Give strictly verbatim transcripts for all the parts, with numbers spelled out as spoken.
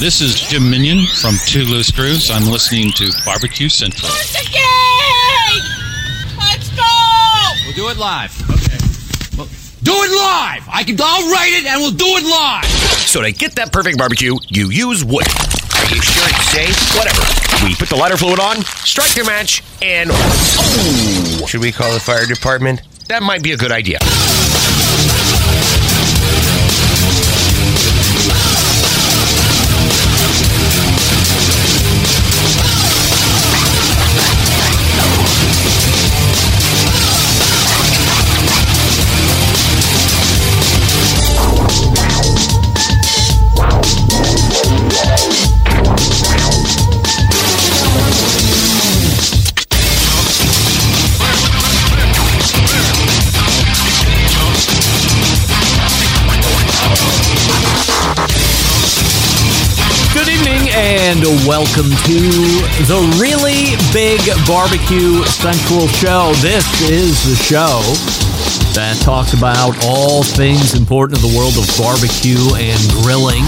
This is Jim Minion from Two Loose Screws. I'm listening to Barbecue Central. Let's go! We'll do it live. Okay. Well, do it live! I can, I'll write it and we'll do it live! So to get that perfect barbecue, you use wood. Are you sure it's safe? Whatever. We put the lighter fluid on, strike your match, and... Oh! Should we call the fire department? That might be a good idea. And welcome to the Really Big Barbecue Central Show. This is the show that talks about all things important in the world of barbecue and grilling.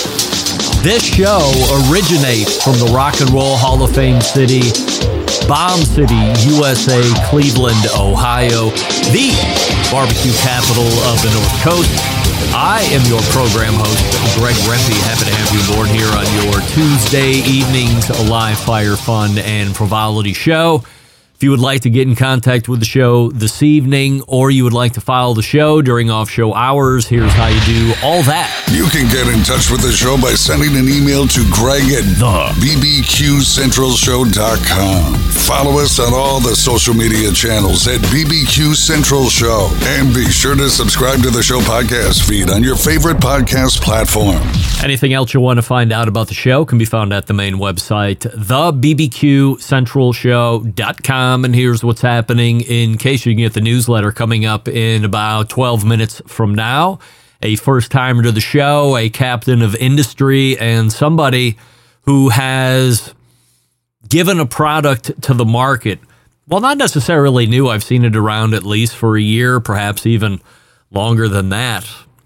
This show originates from the Rock and Roll Hall of Fame city, Bomb City, U S A, Cleveland, Ohio, the barbecue capital of the North Coast. I am your program host, Greg Rempe. Happy to have you aboard here on your Tuesday evening's live fire fun and frivolity show. If you would like to get in contact with the show this evening, or you would like to follow the show during off-show hours, here's how you do all that. You can get in touch with the show by sending an email to Greg at the b b q central show dot com. Follow us on all the social media channels at B B Q Central Show. And be sure to subscribe to the show podcast feed on your favorite podcast platform. Anything else you want to find out about the show can be found at the main website, the b b q central show dot com. And here's what's happening in case you can get the newsletter coming up in about twelve minutes from now. A first-timer to the show, a captain of industry, and somebody who has given a product to the market. Well, not necessarily new. I've seen it around at least for a year, perhaps even longer than that.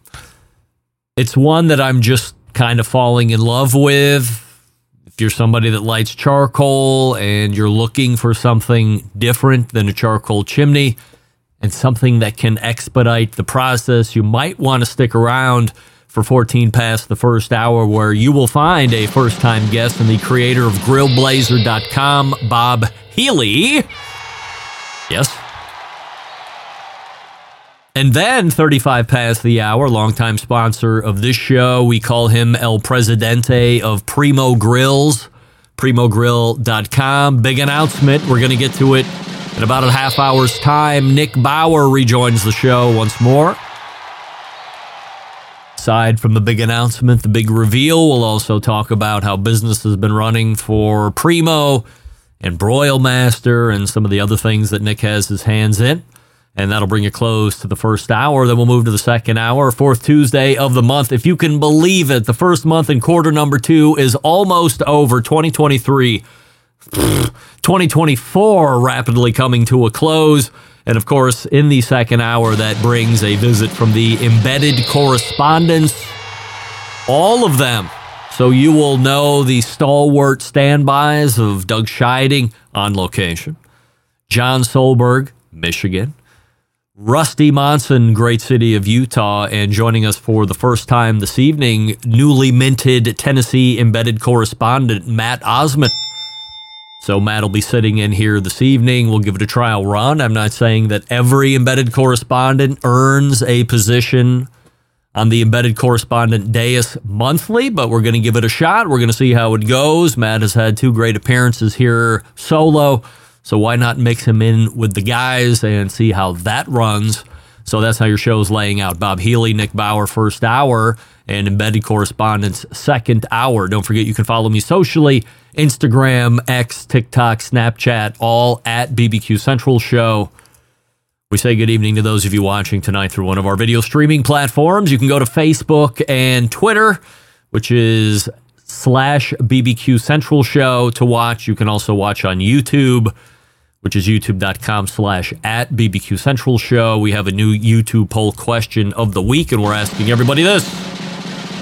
It's one that I'm just kind of falling in love with. If you're somebody that lights charcoal and you're looking for something different than a charcoal chimney and something that can expedite the process, you might want to stick around for fourteen past the first hour, where you will find a first-time guest and the creator of grill blazer dot com, Bob Healy. Yes. And then, thirty-five past the hour, longtime sponsor of this show, we call him El Presidente of Primo Grills, primo grill dot com. Big announcement. We're going to get to it in about a half hour's time. Nick Bauer rejoins the show once more. Aside from the big announcement, the big reveal, we'll also talk about how business has been running for Primo and Broil Master and some of the other things that Nick has his hands in. And that'll bring you close to the first hour. Then we'll move to the second hour, fourth Tuesday of the month. If you can believe it, the first month in quarter number two is almost over. twenty twenty-three, twenty twenty-four rapidly coming to a close. And of course, in the second hour, that brings a visit from the embedded correspondents. All of them. So you will know the stalwart standbys of Doug Scheiding on location, John Solberg, Michigan, Rusty Monson, great city of Utah, and joining us for the first time this evening, newly minted Tennessee embedded correspondent Matt Osmond. So Matt will be sitting in here this evening. We'll give it a trial run. I'm not saying that every embedded correspondent earns a position on the embedded correspondent dais monthly, but we're going to give it a shot. We're going to see how it goes. Matt has had two great appearances here solo, so why not mix him in with the guys and see how that runs? So that's how your show's laying out. Bob Healy, Nick Bauer, first hour, and embedded correspondence, second hour. Don't forget you can follow me socially, Instagram, X, TikTok, Snapchat, all at B B Q Central Show. We say good evening to those of you watching tonight through one of our video streaming platforms. You can go to Facebook and Twitter, which is slash B B Q Central Show to watch. You can also watch on YouTube, which is youtube.com slash at BBQ Central Show. We have a new YouTube poll question of the week, and we're asking everybody this.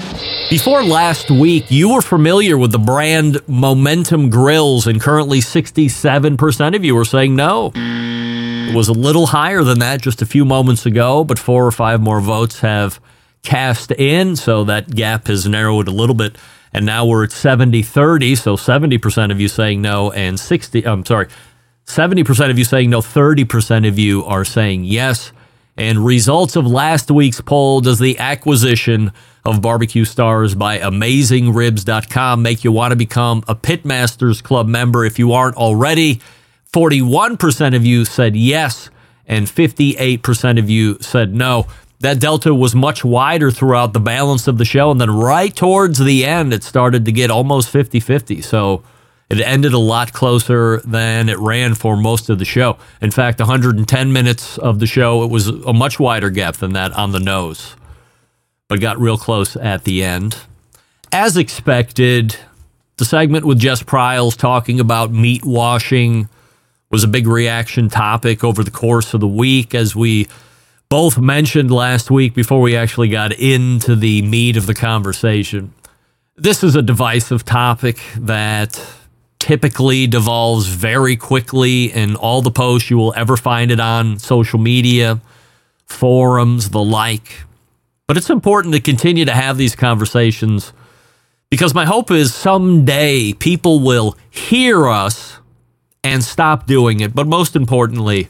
Before last week, you were familiar with the brand Momentum Grills, and currently sixty-seven percent of you were saying no. It was a little higher than that just a few moments ago, but four or five more votes have cast in, so that gap has narrowed a little bit, and now we're at seventy thirty, so seventy percent of you saying no, and sixty, I'm sorry, seventy percent of you saying no, thirty percent of you are saying yes. And results of last week's poll: does the acquisition of Barbecue Stars by Amazing Ribs dot com make you want to become a Pitmasters Club member if you aren't already? forty-one percent of you said yes, and fifty-eight percent of you said no. That delta was much wider throughout the balance of the show, and then right towards the end, it started to get almost fifty-fifty. So it ended a lot closer than it ran for most of the show. In fact, one hundred ten minutes of the show, it was a much wider gap than that on the nose, but got real close at the end. As expected, the segment with Jess Pryles talking about meat washing was a big reaction topic over the course of the week, as we both mentioned last week before we actually got into the meat of the conversation. This is a divisive topic that typically devolves very quickly in all the posts you will ever find it on social media, forums, the like. But it's important to continue to have these conversations, because my hope is someday people will hear us and stop doing it. But most importantly,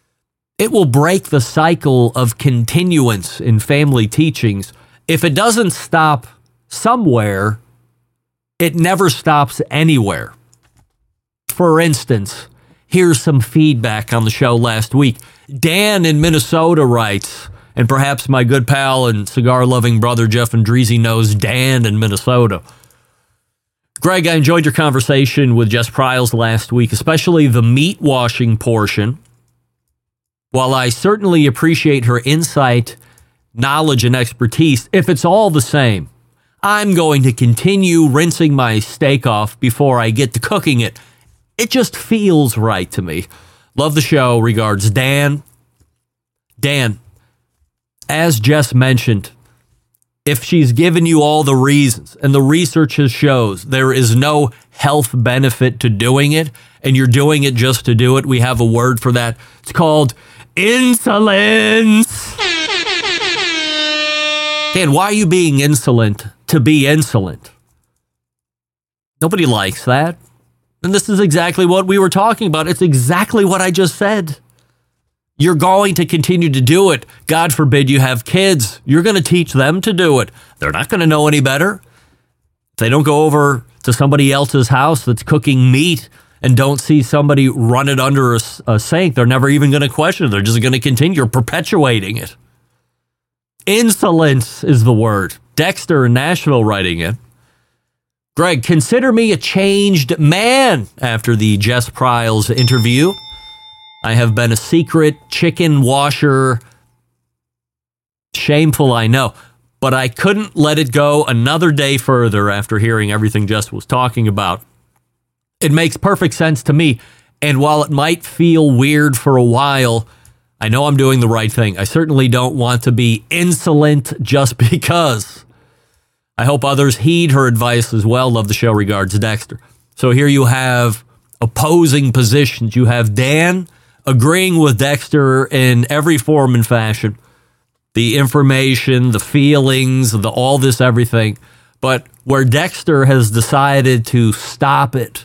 it will break the cycle of continuance in family teachings. If it doesn't stop somewhere, it never stops anywhere. For instance, here's some feedback on the show last week. Dan in Minnesota writes, and perhaps my good pal and cigar-loving brother Jeff Andreezy knows Dan in Minnesota. Greg, I enjoyed your conversation with Jess Pryles last week, especially the meat washing portion. While I certainly appreciate her insight, knowledge, and expertise, if it's all the same, I'm going to continue rinsing my steak off before I get to cooking it. It just feels right to me. Love the show. Regards, Dan. Dan, as Jess mentioned, if she's given you all the reasons and the research shows there is no health benefit to doing it, and you're doing it just to do it, we have a word for that. It's called insolence. Dan, why are you being insolent to be insolent? Nobody likes that. And this is exactly what we were talking about. It's exactly what I just said. You're going to continue to do it. God forbid you have kids. You're going to teach them to do it. They're not going to know any better. If they don't go over to somebody else's house that's cooking meat and don't see somebody run it under a, a sink, they're never even going to question it. They're just going to continue. You're perpetuating it. Insolence is the word. Dexter in Nashville writing it. Greg, consider me a changed man after the Jess Pryles interview. I have been a secret chicken washer. Shameful, I know, but I couldn't let it go another day further after hearing everything Jess was talking about. It makes perfect sense to me, and while it might feel weird for a while, I know I'm doing the right thing. I certainly don't want to be insolent just because. I hope others heed her advice as well. Love the show. Regards, Dexter. So here you have opposing positions. You have Dan agreeing with Dexter in every form and fashion. The information, the feelings, the all this, everything. But where Dexter has decided to stop it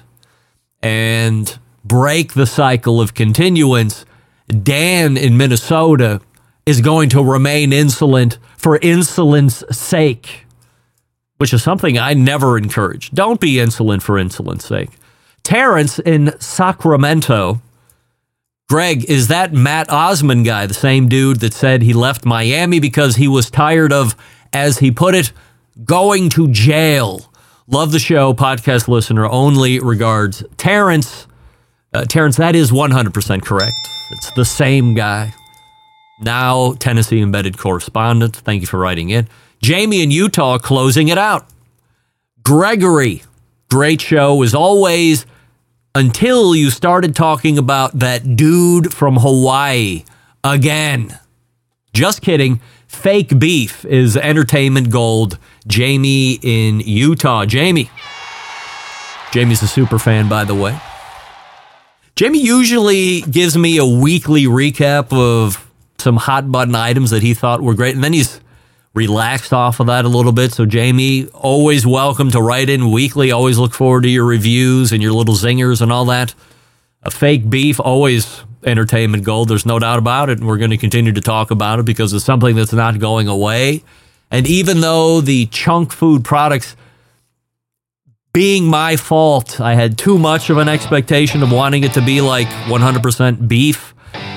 and break the cycle of continuance, Dan in Minnesota is going to remain insolent for insolence sake, which is something I never encourage. Don't be insolent for insolence sake. Terrence in Sacramento. Greg, is that Matt Osmond guy the same dude that said he left Miami because he was tired of, as he put it, going to jail? Love the show, podcast listener only. Regards, Terrence. Uh, Terrence, that is one hundred percent correct. It's the same guy. Now Tennessee embedded correspondent. Thank you for writing in. Jamie in Utah closing it out. Gregory, great show as always, until you started talking about that dude from Hawaii again. Just kidding. fake beef is entertainment gold. Jamie in Utah. Jamie. Jamie's a super fan, by the way. Jamie usually gives me a weekly recap of some hot button items that he thought were great, and then he's relaxed off of that a little bit. So Jamie, always welcome to write in weekly. Always look forward to your reviews and your little zingers and all that. A fake beef, always entertainment gold. There's no doubt about it. And we're going to continue to talk about it because it's something that's not going away. And even though the chunk food products, being my fault, I had too much of an expectation of wanting it to be like one hundred percent beef.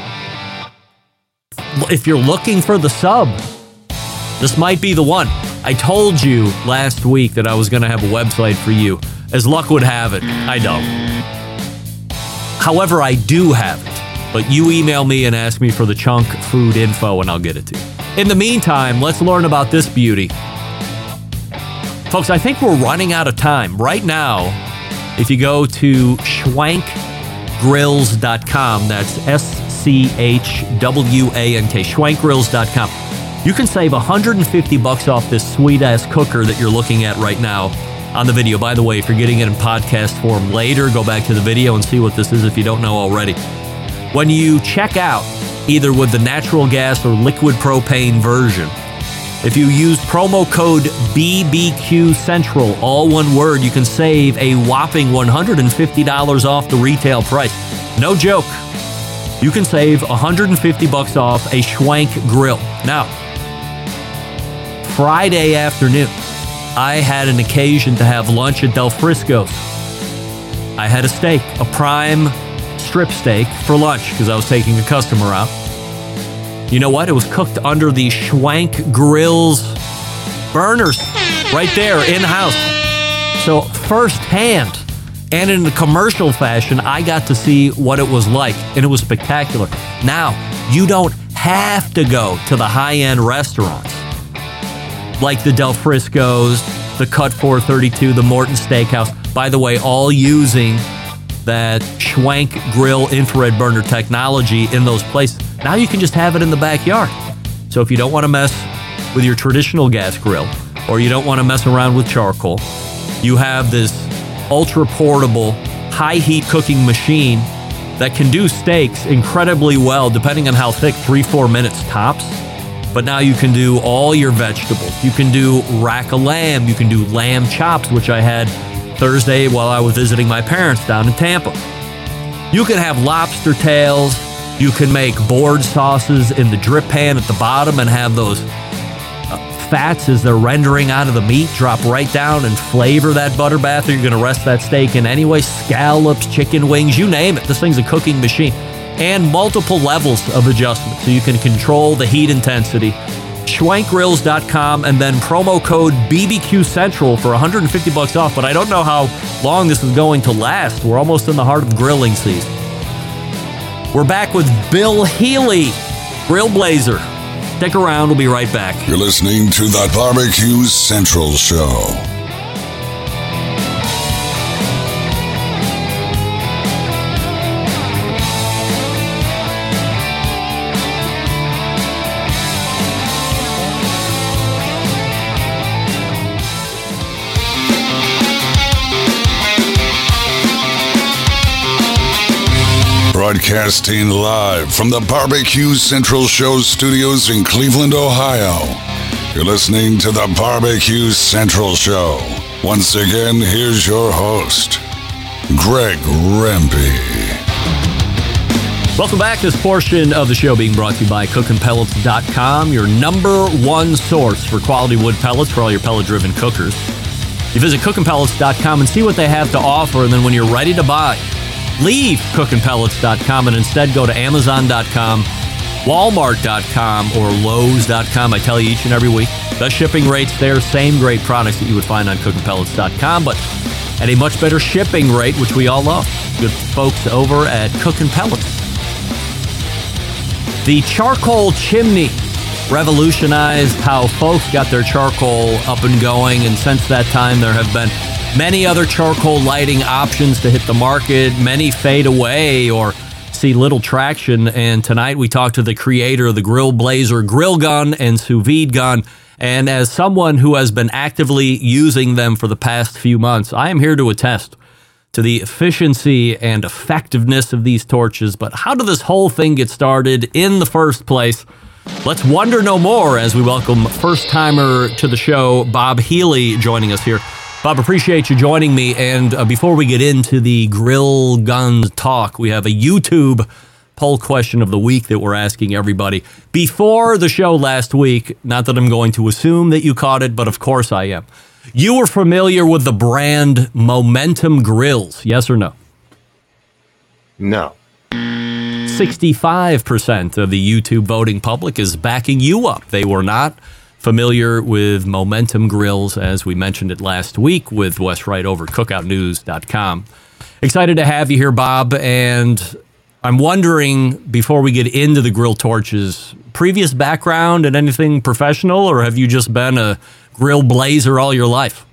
If you're looking for the sub, this might be the one. I told you last week that I was going to have a website for you. As luck would have it, I don't. However, I do have it. But you email me and ask me for the chunk food info and I'll get it to you. In the meantime, let's learn about this beauty. Folks, I think we're running out of time. Right now, if you go to schwank grills dot com, that's S C H W A N K, schwank grills dot com. You can save one hundred fifty bucks off this sweet-ass cooker that you're looking at right now on the video. By the way, if you're getting it in podcast form later, go back to the video and see what this is if you don't know already. When you check out, either with the natural gas or liquid propane version, if you use promo code B B Q Central, all one word, you can save a whopping one hundred fifty dollars off the retail price. No joke. You can save one hundred fifty bucks off a Schwank grill. Now, Friday afternoon, I had an occasion to have lunch at Del Frisco's. I had a steak, a prime strip steak for lunch because I was taking a customer out. You know what? It was cooked under the Schwank Grills burners right there in-house. So firsthand and in a commercial fashion, I got to see what it was like, and it was spectacular. Now, you don't have to go to the high-end restaurants like the Del Frisco's, the Cut four thirty-two, the Morton Steakhouse. By the way, all using that Schwank Grill infrared burner technology in those places. Now you can just have it in the backyard. So if you don't want to mess with your traditional gas grill, or you don't want to mess around with charcoal, you have this ultra portable, high heat cooking machine that can do steaks incredibly well, depending on how thick, three, four minutes tops. But now you can do all your vegetables. You can do rack of lamb. You can do lamb chops, which I had Thursday while I was visiting my parents down in Tampa. You can have lobster tails. You can make board sauces in the drip pan at the bottom and have those uh, fats as they're rendering out of the meat drop right down and flavor that butter bath, or you're going to rest that steak in anyway. Scallops, chicken wings, you name it. This thing's a cooking machine. And multiple levels of adjustment so you can control the heat intensity. schwank grills dot com and then promo code B B Q Central for one hundred fifty bucks off. But I don't know how long this is going to last. We're almost in the heart of grilling season. We're back with Bill Healy, Grill Blazer. Stick around. We'll be right back. You're listening to the Barbecue Central Show. Broadcasting live from the Barbecue Central Show studios in Cleveland, Ohio. You're listening to the Barbecue Central Show. Once again, here's your host, Greg Rempe. Welcome back. This portion of the show being brought to you by cookin pellets dot com, your number one source for quality wood pellets for all your pellet-driven cookers. You visit cookin pellets dot com and see what they have to offer, and then when you're ready to buy, leave cookin pellets dot com and instead go to amazon dot com, walmart dot com, or lowes dot com. I tell you each and every week, best shipping rates there, same great products that you would find on cookin pellets dot com, but at a much better shipping rate, which we all love. Good folks over at Cookin Pellets. The charcoal chimney revolutionized how folks got their charcoal up and going, and since that time there have been many other charcoal lighting options to hit the market. Many fade away or see little traction. And tonight we talked to the creator of the Grill Blazer grill gun and sous vide gun. And as someone who has been actively using them for the past few months, I am here to attest to the efficiency and effectiveness of these torches. But how did this whole thing get started in the first place? Let's wonder no more as we welcome first-timer to the show, Bob Healy, joining us here. Bob, appreciate you joining me. And uh, before we get into the grill guns talk, we have a YouTube poll question of the week that we're asking everybody. Before the show last week, not that I'm going to assume that you caught it, but of course I am. You were familiar with the brand Momentum Grills, yes or no? No. sixty-five percent of the YouTube voting public is backing you up. They were not familiar with Momentum Grills, as we mentioned it last week with Wes Wright over cookout news dot com. Excited to have you here, Bob, and I'm wondering, before we get into the grill torches, previous background and anything professional, or have you just been a grill blazer all your life?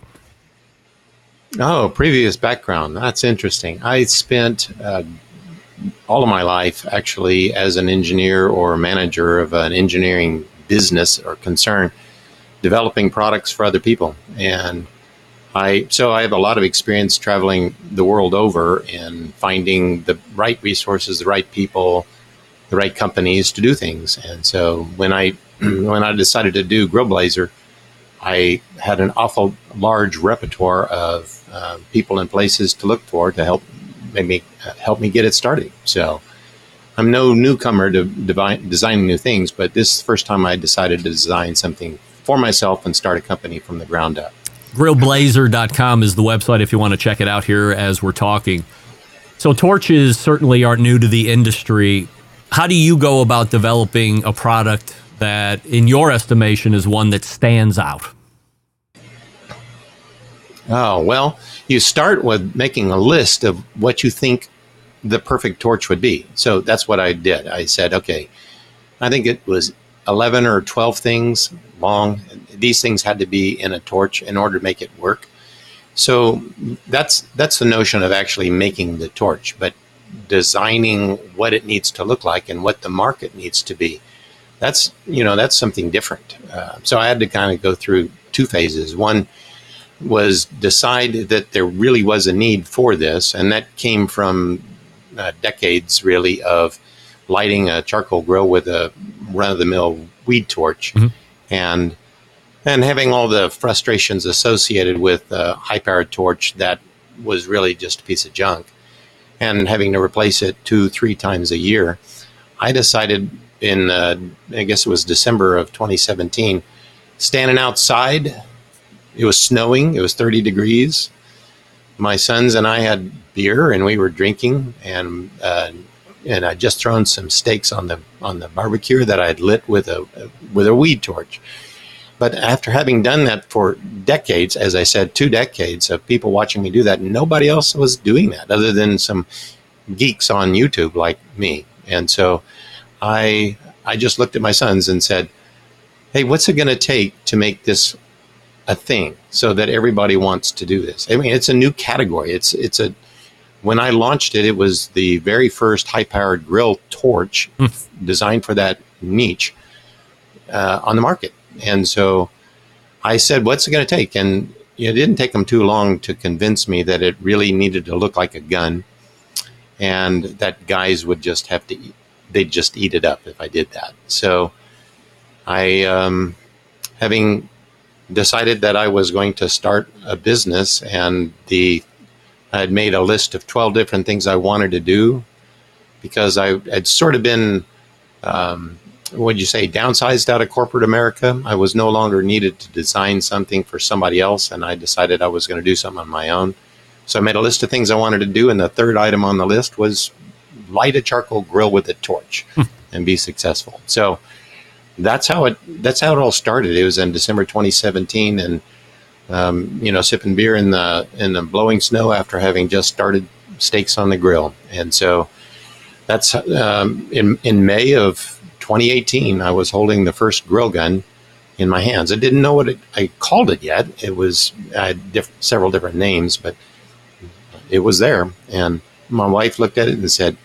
Oh, previous background. That's interesting. I spent uh, all of my life actually as an engineer or manager of an engineering business or concern, developing products for other people. And I, so I have a lot of experience traveling the world over and finding the right resources, the right people, the right companies to do things. And so when I, when I decided to do Grill Blazer, I had an awful large repertoire of uh, people and places to look for to help me, uh, help me get it started. So I'm no newcomer to devi- designing new things, but this is the first time I decided to design something for myself and start a company from the ground up. grill blazer dot com is the website if you want to check it out here as we're talking. So torches certainly aren't new to the industry. How do you go about developing a product that, in your estimation, is one that stands out? Oh, well, you start with making a list of what you think the perfect torch would be. So that's what I did. I said, okay, I think it was eleven or twelve things long. These things had to be in a torch in order to make it work. So that's that's the notion of actually making the torch, but designing what it needs to look like and what the market needs to be. That's, you know, that's something different. Uh, so I had to kind of go through two phases. One was decide that there really was a need for this, and that came from uh, decades really of lighting a charcoal grill with a run-of-the-mill weed torch, mm-hmm. and and having all the frustrations associated with a high-powered torch that was really just a piece of junk, and having to replace it two, three times a year. I decided in, uh, I guess it was December of twenty seventeen, standing outside. It was snowing. It was thirty degrees. My sons and I had beer, and we were drinking, and uh, and I'd just thrown some steaks on the on the barbecue that I'd lit with a with a weed torch. But after having done that for decades, as I said, two decades of people watching me do that, nobody else was doing that other than some geeks on YouTube like me. And so I I just looked at my sons and said, hey, what's it going to take to make this a thing so that everybody wants to do this? I mean, it's a new category. It's it's a when I launched it, it was the very first high-powered grill torch mm. designed for that niche uh, on the market. And so I said, what's it going to take? And it didn't take them too long to convince me that it really needed to look like a gun, and that guys would just have to eat, they'd just eat it up if I did that. So I, um, having decided that I was going to start a business, and the I had made a list of twelve different things I wanted to do, because I had sort of been, um, what would you say, downsized out of corporate America. I was no longer needed to design something for somebody else, and I decided I was going to do something on my own. So I made a list of things I wanted to do, and the third item on the list was light a charcoal grill with a torch and be successful. So that's how it that's how it all started. It was in December twenty seventeen, and um, you know, sipping beer in the in the blowing snow after having just started steaks on the grill. And so that's um, in in May of twenty eighteen. I was holding the first grill gun in my hands. I didn't know what it, I called it yet. It was I had diff- several different names, but it was there. And my wife looked at it and said,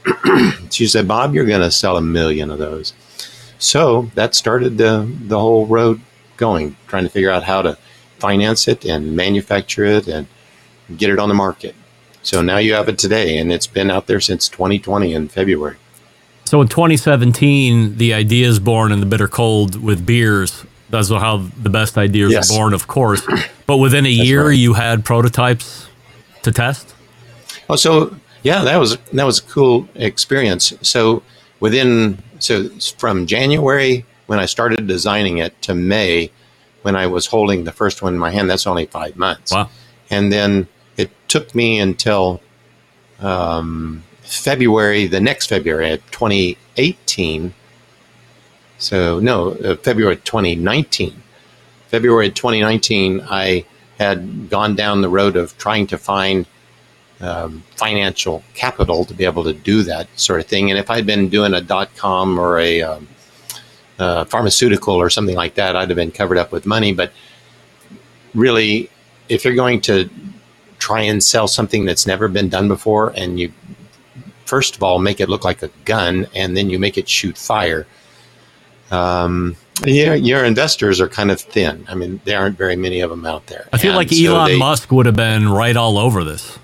she said, Bob, you're going to sell a million of those. So that started the, the whole road going, trying to figure out how to finance it and manufacture it and get it on the market. So now you have it today, and it's been out there since twenty twenty in February. So in twenty seventeen, the idea is born in the bitter cold with beers. That's how the best ideas Yes. are born, of course. But within a year, right. you had prototypes to test? Oh, so yeah, that was that was a cool experience. So within so from January when I started designing it to May when I was holding the first one in my hand, that's only five months. Wow. And then it took me until um, February, the next February of twenty eighteen. So no, uh, February twenty nineteen. February twenty nineteen, I had gone down the road of trying to find um, financial capital to be able to do that sort of thing. And if I'd been doing a dot-com or a um, uh, pharmaceutical or something like that, I'd have been covered up with money. But really, if you're going to try and sell something that's never been done before, and you first of all make it look like a gun, and then you make it shoot fire, um, your, your investors are kind of thin. I mean, there aren't very many of them out there. I feel And like so Elon they- Musk would have been right all over this.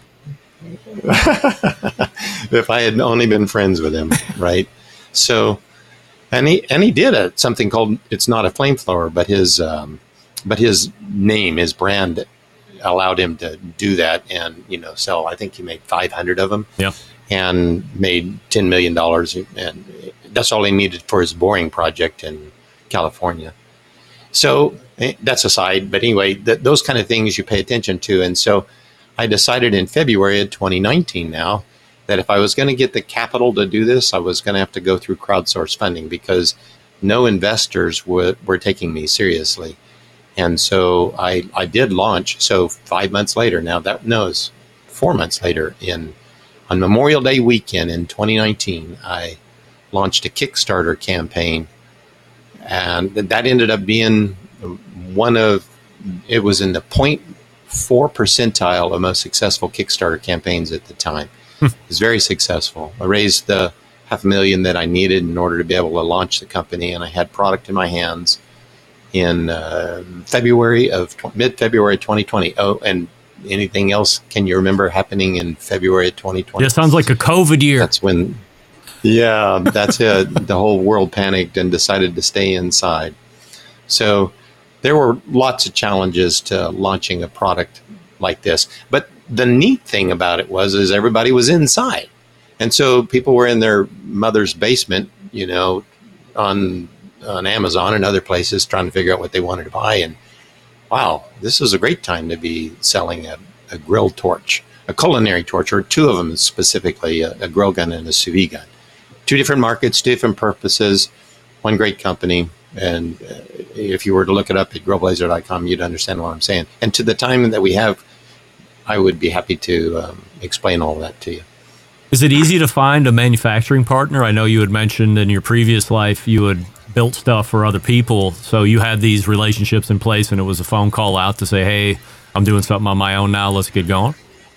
if I had only been friends with him, right? So, and he and he did a something called, it's not a flamethrower, but his um, but his name, his brand, allowed him to do that, and you know, sell. I think he made five hundred of them, Yeah. and made ten million dollars, and that's all he needed for his boring project in California. So eh, that's aside, but anyway, th- those kind of things you pay attention to, and so I decided in February of twenty nineteen now that if I was going to get the capital to do this, I was going to have to go through crowdsource funding because no investors were, were taking me seriously. And so I, I did launch. So five months later, now that knows four months later in on Memorial Day weekend in twenty nineteen, I launched a Kickstarter campaign, and that ended up being one of, it was in the point four percentile of most successful Kickstarter campaigns at the time. It was very successful. I raised the half a million that I needed in order to be able to launch the company, and I had product in my hands in uh, February of tw- mid-February twenty twenty. Oh, and anything else can you remember happening in February of twenty twenty? Yeah, sounds like a COVID year. That's when, yeah, that's it. The whole world panicked and decided to stay inside. So there were lots of challenges to launching a product like this. But the neat thing about it was, is everybody was inside. And so people were in their mother's basement, you know, on on Amazon and other places trying to figure out what they wanted to buy. And wow, this is a great time to be selling a, a grill torch, a culinary torch, or two of them specifically, a, a grill gun and a sous vide gun. Two different markets, different purposes, one great company. And uh, if you were to look it up at grill blazer dot com, you'd understand what I'm saying. And to the time that we have, I would be happy to um, explain all that to you. Is it easy to find a manufacturing partner? I know you had mentioned in your previous life you had built stuff for other people, so you had these relationships in place, and it was a phone call out to say, hey, I'm doing something on my own now, let's get going?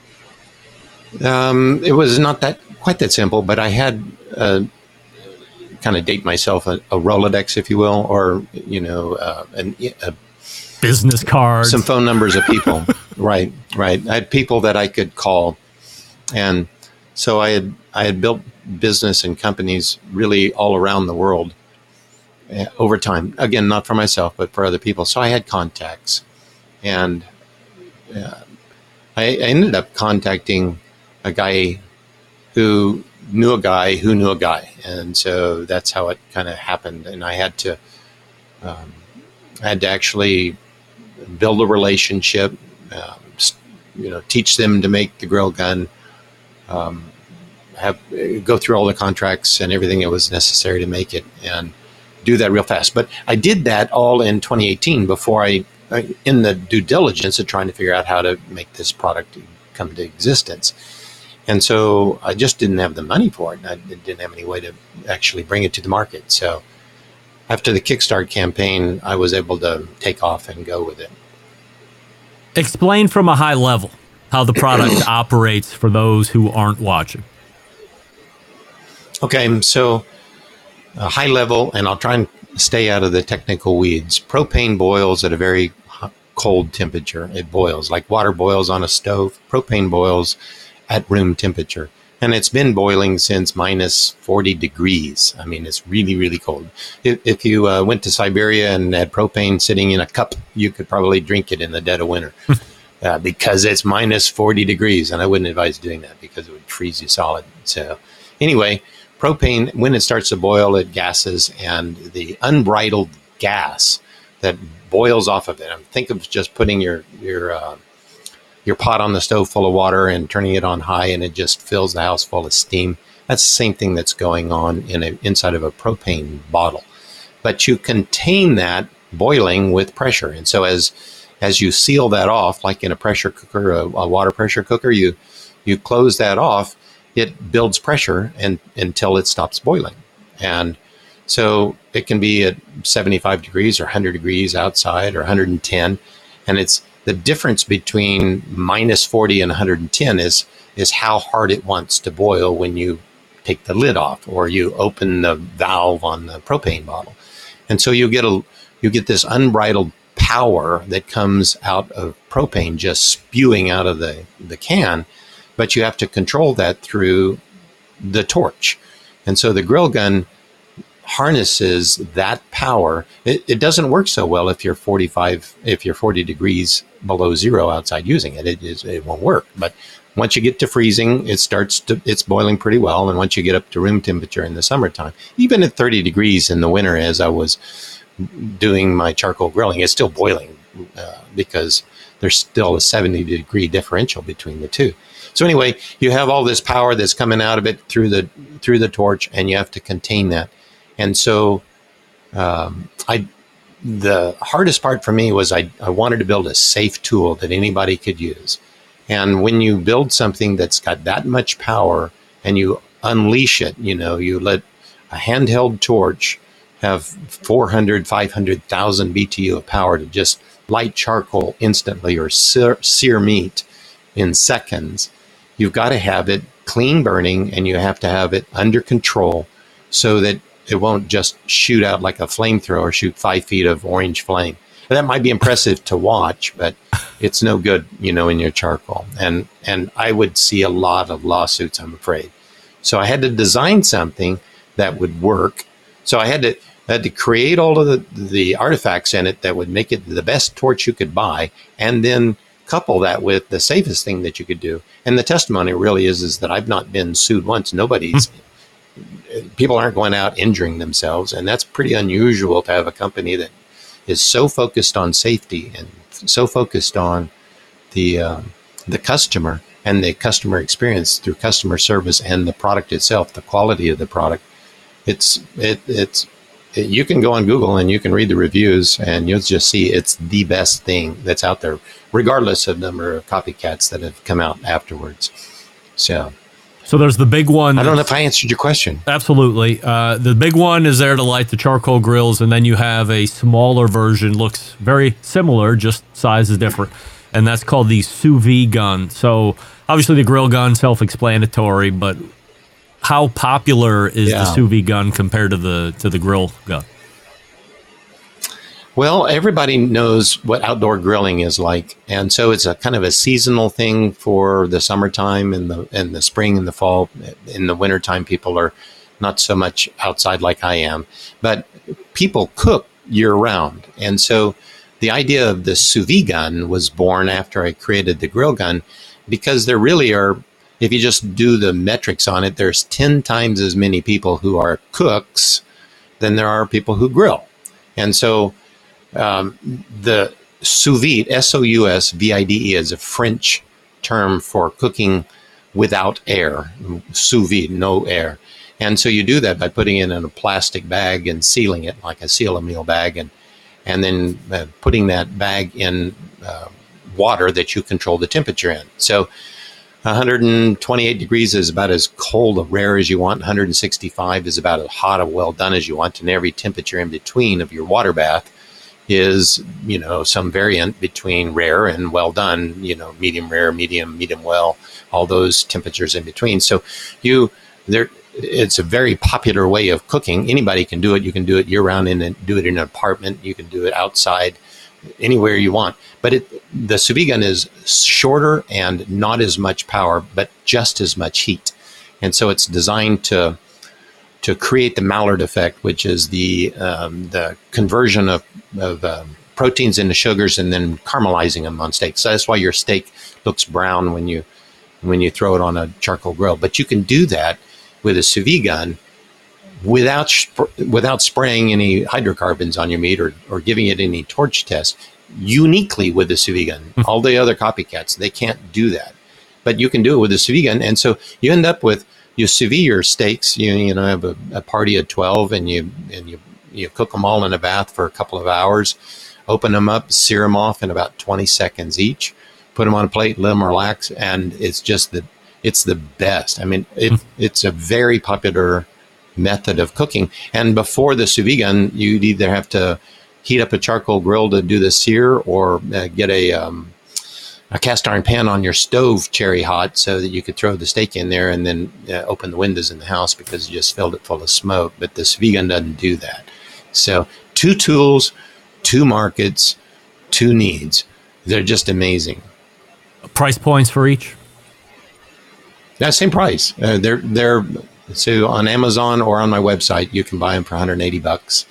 Um, it was not that quite that simple, but I had uh, kind of date myself a, a Rolodex, if you will, or, you know, uh, an, a Business cards. some phone numbers of people. Right, right. I had people that I could call. And so I had I had built business and companies really all around the world uh, over time. Again, not for myself, but for other people. So I had contacts. And uh, I, I ended up contacting a guy who knew a guy who knew a guy. And so that's how it kind of happened. And I had to, um, I had to actually build a relationship, um, you know, teach them to make the grill gun, um, have go through all the contracts and everything that was necessary to make it, and do that real fast. But I did that all in twenty eighteen before I, in the due diligence of trying to figure out how to make this product come to existence. And so I just didn't have the money for it. And I didn't have any way to actually bring it to the market. So after the Kickstarter campaign, I was able to take off and go with it. Explain from a high level how the product operates for those who aren't watching. Okay, so a high level, and I'll try and stay out of the technical weeds. Propane boils at a very cold temperature. It boils like water boils on a stove. Propane boils at room temperature. And it's been boiling since minus forty degrees. I mean, it's really, really cold. If, if you uh, went to Siberia and had propane sitting in a cup, you could probably drink it in the dead of winter uh, because it's minus forty degrees. And I wouldn't advise doing that because it would freeze you solid. So anyway, propane, when it starts to boil, it gases, and the unbridled gas that boils off of it. I mean, think of just putting your, your, uh, your pot on the stove full of water and turning it on high, and it just fills the house full of steam. That's the same thing that's going on in a, inside of a propane bottle. But you contain that boiling with pressure. And so as as you seal that off, like in a pressure cooker, a, a water pressure cooker, you you close that off, it builds pressure and until it stops boiling. And so it can be at seventy-five degrees or one hundred degrees outside or one hundred ten. And it's the difference between minus forty and one hundred ten is is how hard it wants to boil when you take the lid off or you open the valve on the propane bottle. And so you get a you get this unbridled power that comes out of propane just spewing out of the, the can, but you have to control that through the torch. And so the grill gun harnesses that power. It, it doesn't work so well if you're forty-five, if you're forty degrees below zero outside using it. It is, it won't work. But once you get to freezing, it starts to, it's boiling pretty well. And once you get up to room temperature in the summertime, even at thirty degrees in the winter, as I was doing my charcoal grilling, it's still boiling uh, because there's still a seventy degree differential between the two. So anyway, you have all this power that's coming out of it through the, through the torch, and you have to contain that. And so um, I, the hardest part for me was I, I wanted to build a safe tool that anybody could use. And when you build something that's got that much power and you unleash it, you know, you let a handheld torch have four hundred, five hundred thousand B T U of power to just light charcoal instantly or sear, sear meat in seconds. You've got to have it clean burning, and you have to have it under control so that it won't just shoot out like a flamethrower, shoot five feet of orange flame. That might be impressive to watch, but it's no good, you know, in your charcoal. And and I would see a lot of lawsuits, I'm afraid. So I had to design something that would work. So I had to I had to create all of the, the artifacts in it that would make it the best torch you could buy, and then couple that with the safest thing that you could do. And the testimony really is, is that I've not been sued once. Nobody's... People aren't going out injuring themselves, and that's pretty unusual to have a company that is so focused on safety and so focused on the um, the customer and the customer experience through customer service and the product itself, the quality of the product. It's it it's it, you can go on Google and you can read the reviews, and you'll just see it's the best thing that's out there, regardless of the number of copycats that have come out afterwards. So. So there's the big one. I don't know if I answered your question. Absolutely. Uh, the big one is there to light the charcoal grills, and then you have a smaller version, looks very similar, just size is different, and that's called the sous vide gun. So obviously the grill gun, self-explanatory, but how popular is yeah. the sous vide gun compared to the to the grill gun? Well, everybody knows what outdoor grilling is like, and so it's a kind of a seasonal thing for the summertime and the and the spring and the fall. In the wintertime, people are not so much outside like I am, but people cook year round. And so the idea of the sous vide gun was born after I created the grill gun, because there really are, if you just do the metrics on it, there's ten times as many people who are cooks than there are people who grill. And so Um, the sous vide, S O U S V I D E, is a French term for cooking without air, sous vide, no air. And so you do that by putting it in a plastic bag and sealing it like a seal a meal bag, and and then uh, putting that bag in uh, water that you control the temperature in. So one hundred twenty-eight degrees is about as cold or rare as you want. one hundred sixty-five is about as hot or well done as you want. And every temperature in between of your water bath is, you know, some variant between rare and well done, you know, medium rare, medium, medium well, all those temperatures in between. So you, there, it's a very popular way of cooking. Anybody can do it. You can do it year round and do it in an apartment. You can do it outside, anywhere you want. But it, the sous vide gun is shorter and not as much power, but just as much heat. And so it's designed to to create the Maillard effect, which is the um, the conversion of, of um, proteins into sugars and then caramelizing them on steak. So that's why your steak looks brown when you when you throw it on a charcoal grill. But you can do that with a sous vide gun without sp- without spraying any hydrocarbons on your meat or, or giving it any torch test. Uniquely with the sous vide gun, all the other copycats, they can't do that. But you can do it with a sous vide gun, and so you end up with you sous vide your steaks. You you know have a, a party of twelve, and you and you you cook them all in a bath for a couple of hours. Open them up, sear them off in about twenty seconds each. Put them on a plate, let them relax, and it's just the it's the best. I mean, it it's a very popular method of cooking. And before the sous vide gun, you'd either have to heat up a charcoal grill to do the sear, or uh, get a um, a cast iron pan on your stove cherry hot so that you could throw the steak in there and then uh, open the windows in the house because you just filled it full of smoke. But the sous vide gun doesn't do that. So two tools, two markets, two needs. They're just amazing. Price points for each? Yeah, same price. Uh, they're they're so on Amazon or on my website, you can buy them for one hundred eighty bucks.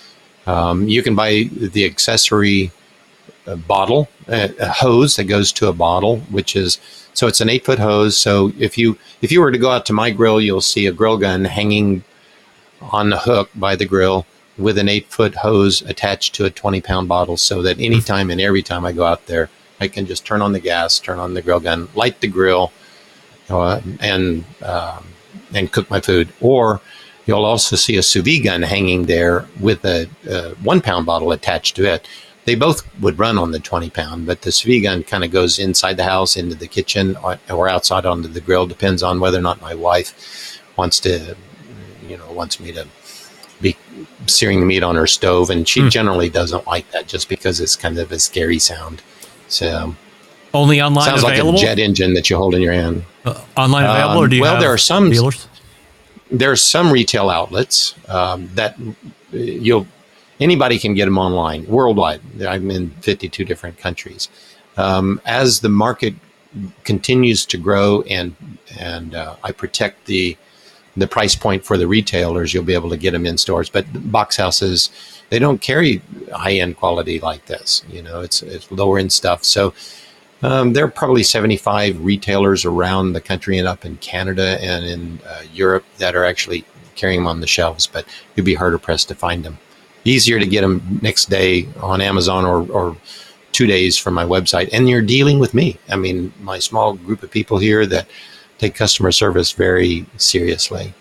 Um, you can buy the accessory uh, bottle, uh, a hose that goes to a bottle, which is so it's an eight foot hose. So if you if you were to go out to my grill, you'll see a grill gun hanging on the hook by the grill with an eight foot hose attached to a twenty pound bottle, so that anytime and every time I go out there, I can just turn on the gas, turn on the grill gun, light the grill, uh, and um, and cook my food. Or you'll also see a sous vide gun hanging there with a, a one pound bottle attached to it. They both would run on the twenty pound, but the sous vide gun kind of goes inside the house, into the kitchen, or, or outside onto the grill. Depends on whether or not my wife wants to, you know, wants me to be searing the meat on her stove, and she mm. generally doesn't like that just because it's kind of a scary sound. So only online sounds available? like a jet engine that you hold in your hand. Uh, online available, um, or do you well, have there are some dealers? There are some retail outlets um, that you'll anybody can get them online worldwide. I'm in fifty-two different countries. Um, as the market continues to grow and and uh, I protect the the price point for the retailers, you'll be able to get them in stores. But box houses, they don't carry high end quality like this. You know, it's it's lower end stuff. So um, there are probably seventy-five retailers around the country and up in Canada and in uh, Europe that are actually carrying them on the shelves. But you'd be harder pressed to find them. Easier to get them next day on Amazon or or two days from my website. And you're dealing with me. I mean, my small group of people here that take customer service very seriously.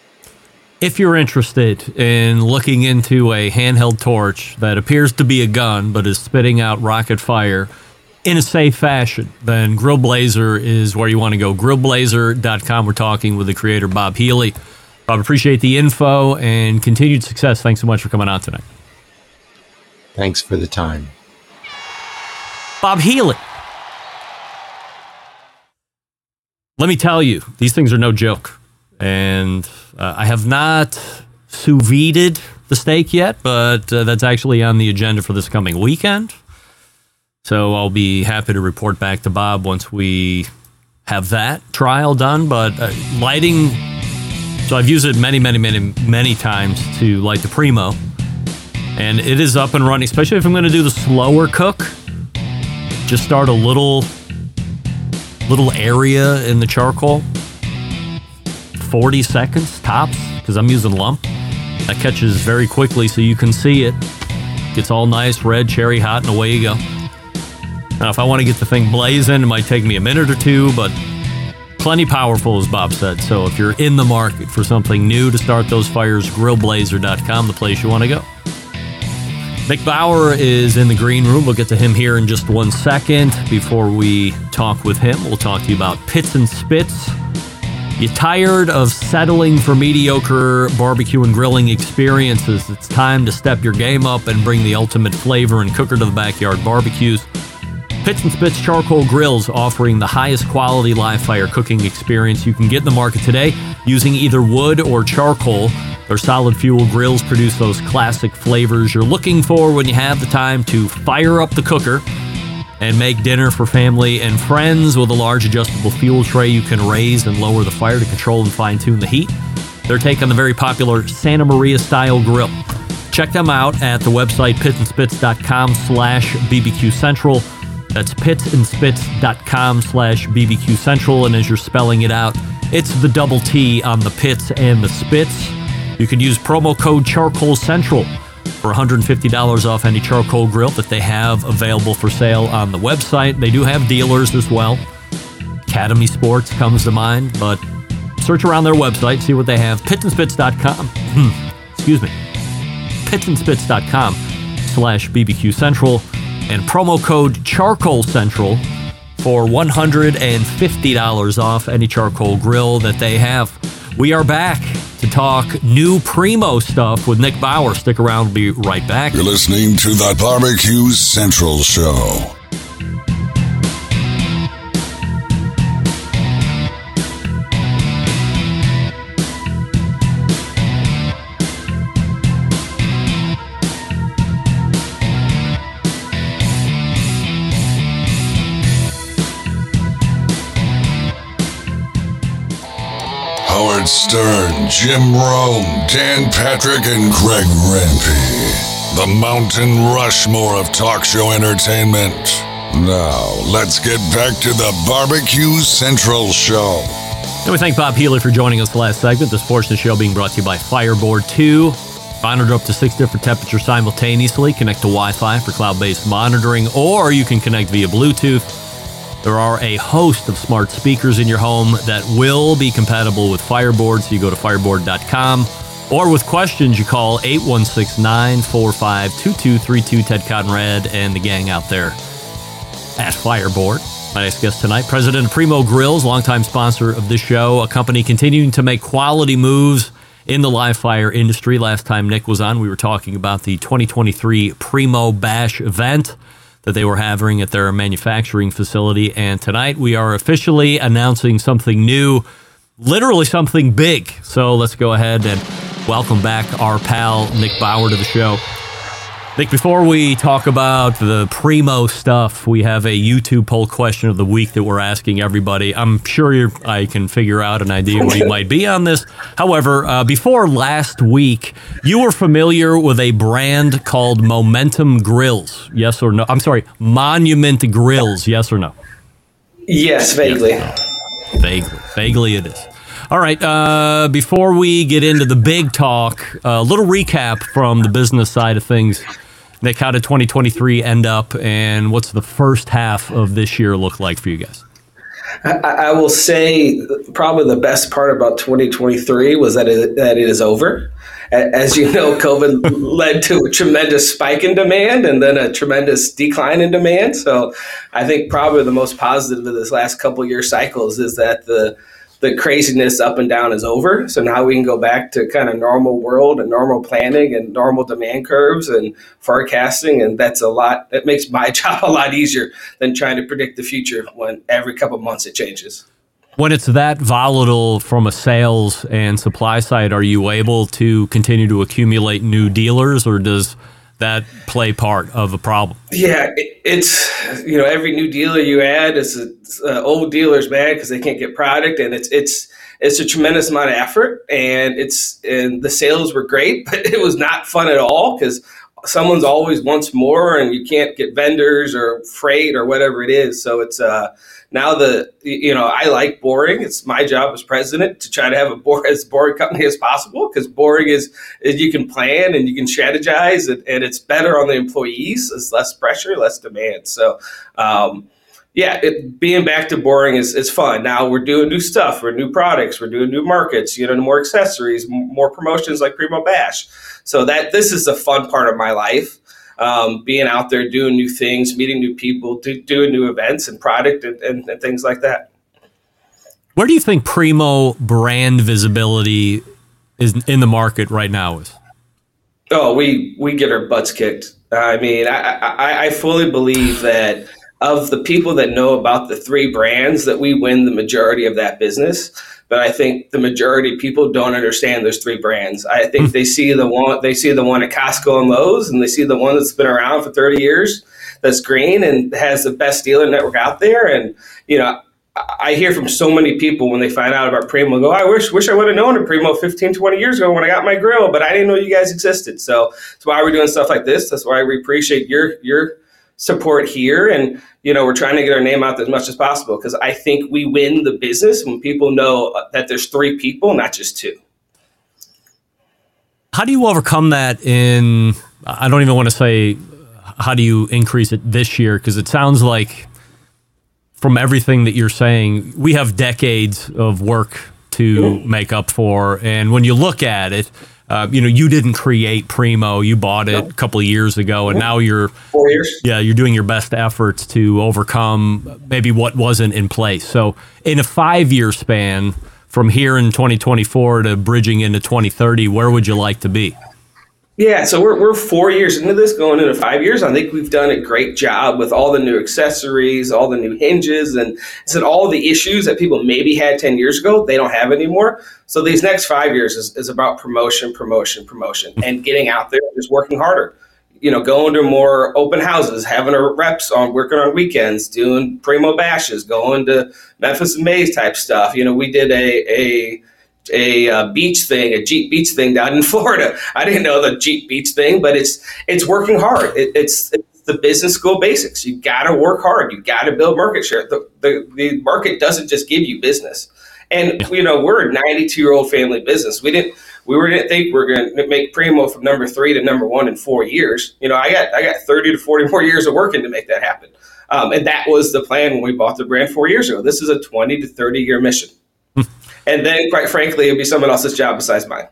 If you're interested in looking into a handheld torch that appears to be a gun but is spitting out rocket fire in a safe fashion, then Grill Blazer is where you want to go. grill blazer dot com. We're talking with the creator, Bob Healy. Bob, appreciate the info and continued success. Thanks so much for coming on tonight. Thanks for the time. Bob Healy. Let me tell you, these things are no joke. And uh, I have not sous vide'd the steak yet, but uh, that's actually on the agenda for this coming weekend. So I'll be happy to report back to Bob once we have that trial done. But uh, lighting, so I've used it many, many, many, many times to light the Primo. And it is up and running, especially if I'm going to do the slower cook. Just start a little... little area in the charcoal, forty seconds tops, because I'm using lump. That catches very quickly so you can see it. Gets all nice, red, cherry hot, and away you go. Now, if I want to get the thing blazing, it might take me a minute or two, but plenty powerful, as Bob said. So if you're in the market for something new to start those fires, grill blazer dot com, the place you want to go. Nick Bauer is in the green room. We'll get to him here in just one second. Before we talk with him, we'll talk to you about Pits and Spits. You tired of settling for mediocre barbecue and grilling experiences? It's time to step your game up and bring the ultimate flavor and cooker to the backyard barbecues. Pits and Spits Charcoal Grills, offering the highest quality live fire cooking experience you can get in the market today, using either wood or charcoal. Their solid fuel grills produce those classic flavors you're looking for when you have the time to fire up the cooker and make dinner for family and friends. With a large adjustable fuel tray, you can raise and lower the fire to control and fine-tune the heat. Their take on the very popular Santa Maria-style grill. Check them out at the website pitsandspits.com slash BBQ Central. That's pitsandspits.com slash BBQ Central. And as you're spelling it out, it's the double T on the pits and the spits. You can use promo code Charcoal Central for one hundred fifty dollars off any charcoal grill that they have available for sale on the website. They do have dealers as well. Academy Sports comes to mind, but search around their website, see what they have. pitsandspits dot com. Excuse me. pitsandspits.com slash BBQ Central and promo code Charcoal Central for one hundred fifty dollars off any charcoal grill that they have. We are back to talk new Primo stuff with Nick Bauer. Stick around, we'll be right back. You're listening to the Barbecue Central Show. Howard Stern, Jim Rome, Dan Patrick, and Greg Rempe. The Mountain Rushmore of talk show entertainment. Now, let's get back to the Barbecue Central Show. And we thank Bob Healy for joining us last segment. This portion of the show being brought to you by Fireboard two. Monitor up to six different temperatures simultaneously. Connect to Wi-Fi for cloud-based monitoring, or you can connect via Bluetooth. There are a host of smart speakers in your home that will be compatible with Fireboard, so you go to fireboard dot com. Or with questions, you call eight one six, nine four five, two two three two. Ted Conrad and the gang out there at Fireboard. My next guest tonight, President of Primo Grills, longtime sponsor of this show, a company continuing to make quality moves in the live fire industry. Last time Nick was on, we were talking about the twenty twenty-three Primo Bash event that they were having at their manufacturing facility. And tonight we are officially announcing something new, literally something big. So let's go ahead and welcome back our pal Nick Bauer to the show. Nick, before we talk about the Primo stuff, we have a YouTube poll question of the week that we're asking everybody. I'm sure you're, I can figure out an idea where you might be on this. However, uh, before last week, you were familiar with a brand called Momentum Grills, yes or no? I'm sorry, Monument Grills, yes or no? Yes, vaguely. Yes, no. Vaguely. Vaguely it is. All right, uh, before we get into the big talk, a little recap from the business side of things. Nick, how did twenty twenty-three end up, and what's the first half of this year look like for you guys? I, I will say probably the best part about twenty twenty-three was that it, that it is over. As you know, COVID led to a tremendous spike in demand and then a tremendous decline in demand. So I think probably the most positive of this last couple year cycles is that the the craziness up and down is over. So now we can go back to kind of normal world and normal planning and normal demand curves and forecasting. And that's a lot, it makes my job a lot easier than trying to predict the future when every couple of months it changes. When it's that volatile from a sales and supply side, are you able to continue to accumulate new dealers, or does that play part of a problem? Yeah, it, it's, you know, every new dealer you add is a, uh, old dealers mad because they can't get product, and it's it's it's a tremendous amount of effort, and it's and the sales were great, but it was not fun at all because someone's always wants more, and you can't get vendors or freight or whatever it is. So it's uh now the you know I like boring. It's my job as president to try to have a board, as boring company as possible, because boring is, is you can plan and you can strategize, and, and it's better on the employees. It's less pressure, less demand. So um, yeah, it, being back to boring is, is fun. Now we're doing new stuff, we're new products, we're doing new markets, you know, more accessories, more promotions like Primo Bash. So that this is the fun part of my life. Um, being out there doing new things, meeting new people, do, doing new events and product and, and, and things like that. Where do you think Primo brand visibility is in the market right now is? Oh, we, we get our butts kicked. I mean, I, I, I fully believe that of the people that know about the three brands that we win the majority of that business. But I think the majority of people don't understand there's three brands. I think they see the one they see the one at Costco and Lowe's, and they see the one that's been around for thirty years, that's green and has the best dealer network out there. And you know, I hear from so many people when they find out about Primo, go, I wish wish I would have known a Primo fifteen, twenty years ago when I got my grill, but I didn't know you guys existed. So that's why we're doing stuff like this. That's why we appreciate your your support here. And, you know, we're trying to get our name out there as much as possible, because I think we win the business when people know that there's three people, not just two. How do you overcome that in, I don't even want to say, how do you increase it this year? Because it sounds like from everything that you're saying, we have decades of work to make up for. And when you look at it, uh, you know, you didn't create Primo. You bought it a couple of years ago, and now you're four years. Yeah, you're doing your best efforts to overcome maybe what wasn't in place. So in a five-year span, from here in twenty twenty-four to bridging into twenty thirty, where would you like to be? Yeah, so we're we're four years into this, going into five years. I think we've done a great job with all the new accessories, all the new hinges, and said all the issues that people maybe had ten years ago, they don't have anymore. So these next five years is, is about promotion, promotion, promotion, and getting out there and just working harder. You know, going to more open houses, having our reps on, working on weekends, doing Primo bashes, going to Memphis and Mays type stuff. You know, we did a a a uh, beach thing, a Jeep Beach thing down in Florida. I didn't know the Jeep Beach thing, but it's it's working hard. It, it's, it's the business school basics. You got to work hard. You got to build market share. The, the the market doesn't just give you business. And you know, we're a ninety-two year old family business. We didn't we were didn't think we we're going to make Primo from number three to number one in four years. You know, I got I got thirty to forty more years of working to make that happen. Um, and that was the plan when we bought the brand four years ago. This is a twenty to thirty year mission. And then, quite frankly, it'd be someone else's job besides mine.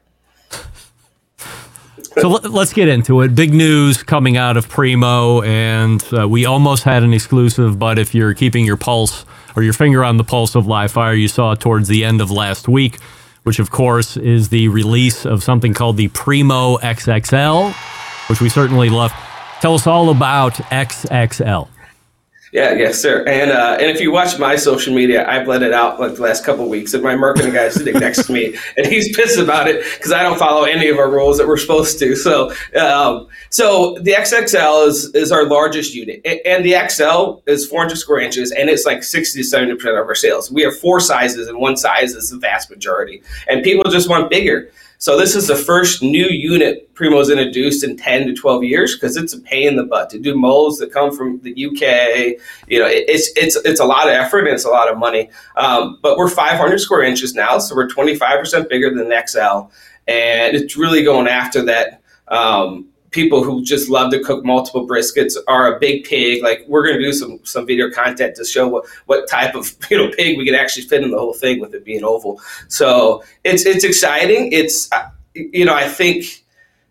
So let's get into it. Big news coming out of Primo, and uh, we almost had an exclusive, but if you're keeping your pulse or your finger on the pulse of live fire, you saw it towards the end of last week, which, of course, is the release of something called the Primo X X L, which we certainly love. Tell us all about X X L. Yeah, yes, sir. And uh, and if you watch my social media, I've let it out like the last couple of weeks, and my marketing guy is sitting next to me, and he's pissed about it because I don't follow any of our rules that we're supposed to. So, um, so the X X L is is our largest unit, and the X L is four hundred square inches, and it's like sixty to seventy percent of our sales. We have four sizes, and one size is the vast majority, and people just want bigger. So this is the first new unit Primo's introduced in ten to twelve years, because it's a pain in the butt to do molds that come from the U K. You know, it's it's it's a lot of effort and it's a lot of money. Um, but we're five hundred square inches now, so we're twenty-five percent bigger than the X L, and it's really going after that. Um, people who just love to cook multiple briskets, are a big pig. Like, we're going to do some some video content to show what, what type of, you know, pig we can actually fit in the whole thing with it being oval. So it's it's exciting. It's, you know, I think,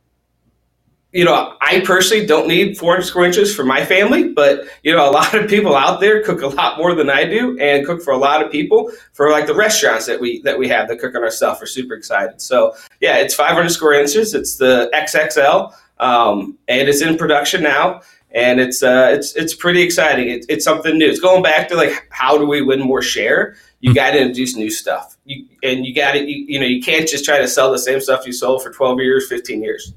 you know, I personally don't need four hundred square inches for my family, but, you know, a lot of people out there cook a lot more than I do and cook for a lot of people. For like the restaurants that we that we have that cook on ourselves, we're super excited. So yeah, it's five hundred square inches. It's the X X L. Um, and it's in production now, and it's uh, it's it's pretty exciting. It, it's something new. It's going back to like, how do we win more share? You got to introduce new stuff, you, and you got to you, you know you can't just try to sell the same stuff you sold for twelve years, fifteen years.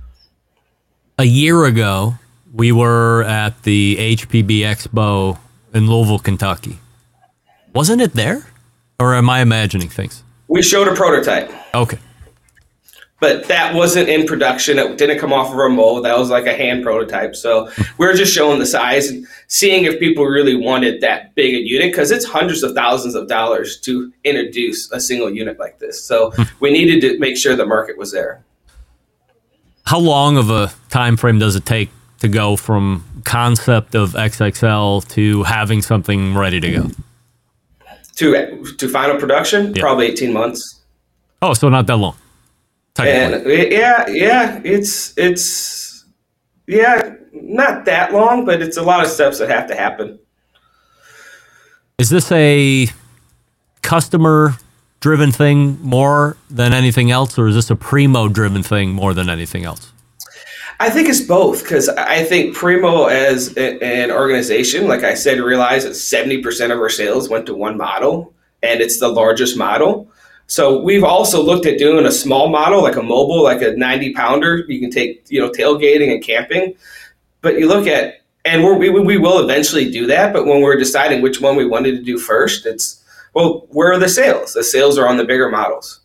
A year ago, we were at the H P B Expo in Louisville, Kentucky. Wasn't it there, or am I imagining things? We showed a prototype. Okay. But that wasn't in production. It didn't come off of our mold. That was like a hand prototype. So we're just showing the size and seeing if people really wanted that big a unit, because it's hundreds of thousands of dollars to introduce a single unit like this. So we needed to make sure the market was there. How long of a time frame does it take to go from concept of X X L to having something ready to go? To to final production, yeah. Probably eighteen months. Oh, so not that long. And yeah, yeah, it's it's yeah, not that long, but it's a lot of steps that have to happen. Is this a customer-driven thing more than anything else, or is this a Primo-driven thing more than anything else? I think it's both, because I think Primo as a, an organization, like I said, realized that seventy percent of our sales went to one model, and it's the largest model. So we've also looked at doing a small model, like a mobile, like a ninety pounder. You can take, you know, tailgating and camping. But you look at, and we're, we we will eventually do that. But when we're deciding which one we wanted to do first, it's, well, where are the sales? The sales are on the bigger models.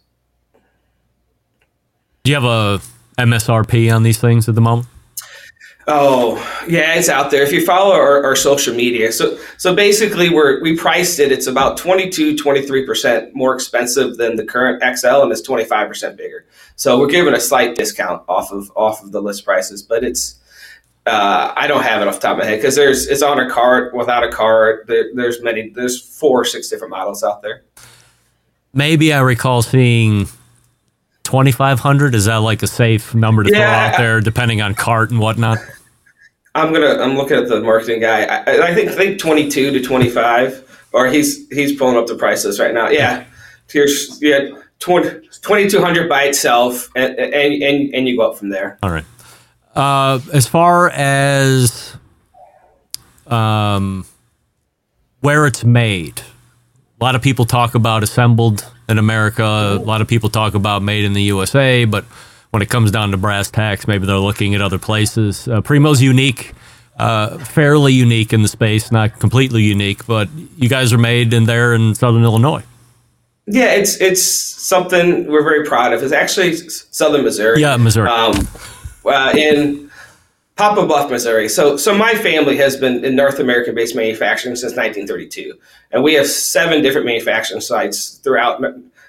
Do you have a M S R P on these things at the moment? Oh, yeah, it's out there. If you follow our, our social media. So so basically, we're, we priced it. It's about twenty-two, twenty-three percent more expensive than the current X L, and it's twenty-five percent bigger. So we're giving a slight discount off of off of the list prices, but it's, uh, I don't have it off the top of my head because there's it's on a cart, without a cart. There, there's many, there's four or six different models out there. Maybe I recall seeing twenty-five hundred. Is that like a safe number to Yeah, throw out there, depending on cart and whatnot? I'm gonna. I'm looking at the marketing guy. I, I think I think twenty-two to twenty-five, or he's he's pulling up the prices right now. Yeah, here's yeah, twenty-two hundred by itself, and, and and and you go up from there. All right. Uh, as far as um, where it's made, a lot of people talk about assembled in America. A lot of people talk about made in the U S A, but when it comes down to brass tacks, maybe they're looking at other places. Uh, Primo's unique, uh, fairly unique in the space, not completely unique, but you guys are made in there in Southern Illinois. Yeah, it's it's something we're very proud of. It's actually Southern Missouri. Yeah, Missouri. Um, uh, in Poplar Bluff, Missouri. So so my family has been in North American-based manufacturing since nineteen thirty-two, and we have seven different manufacturing sites throughout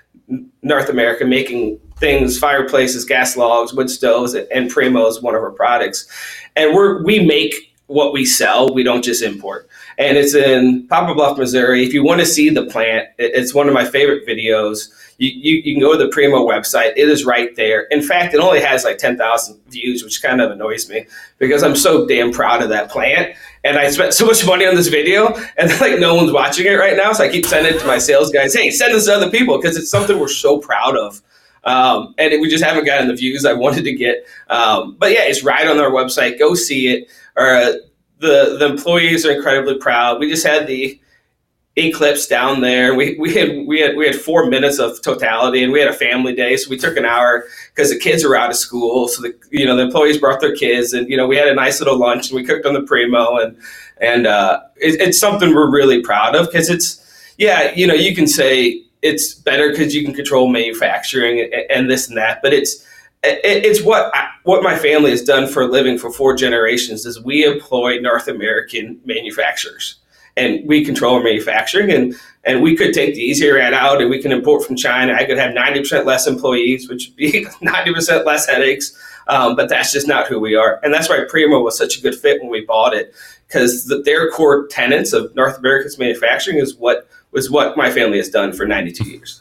North America making things, fireplaces, gas logs, wood stoves, and Primo is one of our products. And we're, we make what we sell. We don't just import. And it's in Poplar Bluff, Missouri. If you want to see the plant, it's one of my favorite videos. You, you, you can go to the Primo website. It is right there. In fact, it only has like ten thousand views, which kind of annoys me because I'm so damn proud of that plant. And I spent so much money on this video, and like no one's watching it right now. So I keep sending it to my sales guys. Hey, send this to other people because it's something we're so proud of. Um, and it, we just haven't gotten the views I wanted to get. Um, but yeah, it's right on our website. Go see it. Or the the employees are incredibly proud. We just had the Eclipse down there. We we had we had we had four minutes of totality, and we had a family day. So we took an hour because the kids were out of school. So the you know the employees brought their kids, and you know we had a nice little lunch, and we cooked on the Primo, and and uh, it, it's something we're really proud of because it's yeah you know you can say it's better because you can control manufacturing and, and this and that, but it's it, it's what I, what my family has done for a living for four generations is we employ North American manufacturers. And we control our manufacturing, and, and we could take the easy route out, and we can import from China. I could have ninety percent less employees, which would be ninety percent less headaches, um, but that's just not who we are. And that's why Primo was such a good fit when we bought it, because the, their core tenets of North America's manufacturing is what was what my family has done for ninety-two years.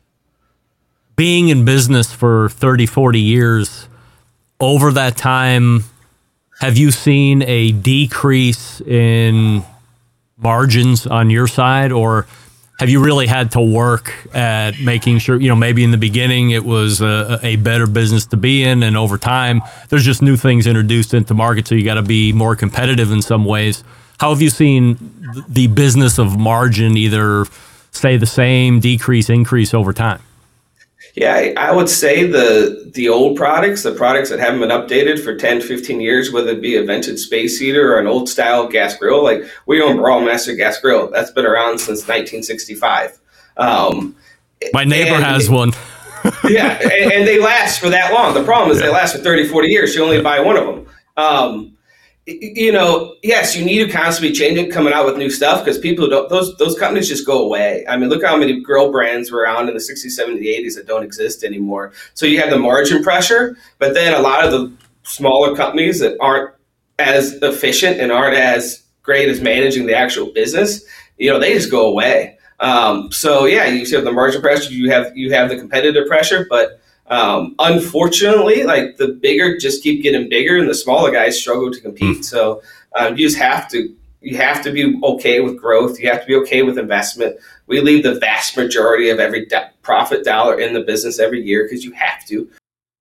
Being in business for thirty, forty years, over that time, have you seen a decrease in margins on your side, or have you really had to work at making sure, you know, maybe in the beginning it was a, a better business to be in, and over time there's just new things introduced into market, so you got to be more competitive in some ways. How have you seen the business of margin either stay the same, decrease, increase over time? Yeah, I, I would say the the old products, the products that haven't been updated for ten, fifteen years, whether it be a vented space heater or an old style gas grill, like we own Brawlmaster Gas Grill. That's been around since nineteen sixty-five. Um, My neighbor has one. yeah, and, and they last for that long. The problem is yeah. they last for thirty, forty years. You only buy one of them. Um, you know, yes, you need to constantly be changing, coming out with new stuff because people don't, those those companies just go away. I mean, look how many grill brands were around in the sixties, seventies, eighties that don't exist anymore. So you have the margin pressure, but then a lot of the smaller companies that aren't as efficient and aren't as great as managing the actual business, you know, they just go away. Um, so yeah, you have the margin pressure, you have you have the competitive pressure, but Um, unfortunately, like the bigger just keep getting bigger, and the smaller guys struggle to compete. So um, you just have to you have to be okay with growth. You have to be okay with investment. We leave the vast majority of every do- profit dollar in the business every year because you have to.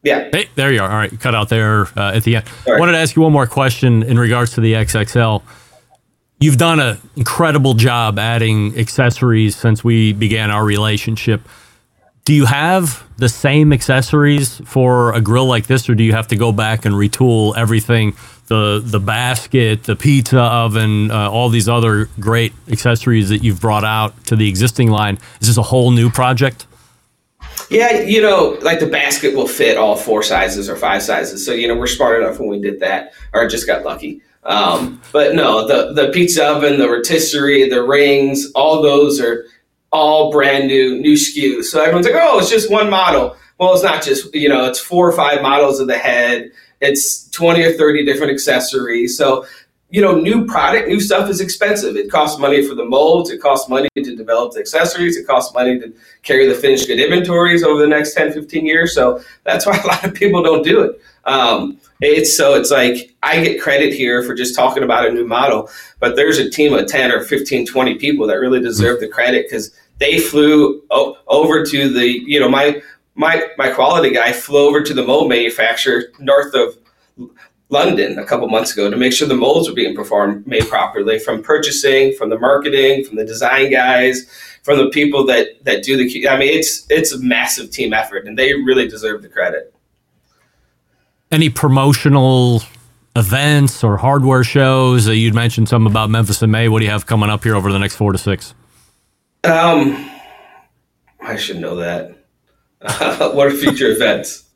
Yeah. Hey, there you are. All right, cut out there uh, at the end. Right. I wanted to ask you one more question in regards to the X X L. You've done an incredible job adding accessories since we began our relationship. Do you have the same accessories for a grill like this, or do you have to go back and retool everything? The the basket, the pizza oven, uh, all these other great accessories that you've brought out to the existing line. Is this a whole new project? Yeah, you know, like the basket will fit all four sizes or five sizes. So, you know, we're smart enough when we did that, or just got lucky. Um, but no, the, the pizza oven, the rotisserie, the rings, all those are all brand new, new S K Us. So everyone's like, oh, it's just one model. Well, it's not just, you know, it's four or five models of the head. It's twenty or thirty different accessories. So, you know, new product, new stuff is expensive. It costs money for the molds. It costs money to develop the accessories. It costs money to carry the finished good inventories over the next ten, fifteen years. So that's why a lot of people don't do it. Um, it's so it's like I get credit here for just talking about a new model, but there's a team of ten or fifteen, twenty people that really deserve the credit because they flew o- over to the, you know, my, my, my quality guy flew over to the mold manufacturer north of London a couple months ago to make sure the molds were being performed, made properly, from purchasing, from the marketing, from the design guys, from the people that, that do the, I mean, it's, it's a massive team effort and they really deserve the credit. Any promotional events or hardware shows? Uh, you'd mentioned something about Memphis in May. What do you have coming up here over the next four to six? Um, I should know that. Uh, what are future events?